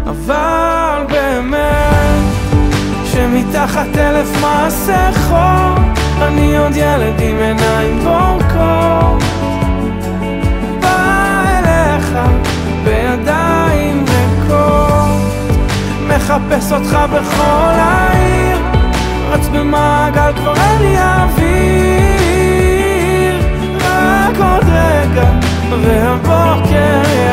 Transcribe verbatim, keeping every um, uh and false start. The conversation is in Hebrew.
אבל באמת שמתחת אלף מסכות אני עוד ילד עם עיניים בורקות, בא אליך בידיים ריקות, מחפש אותך בכל העיר, רץ במעגל כבר אין לי אוויר, רק עוד רגע והבוקר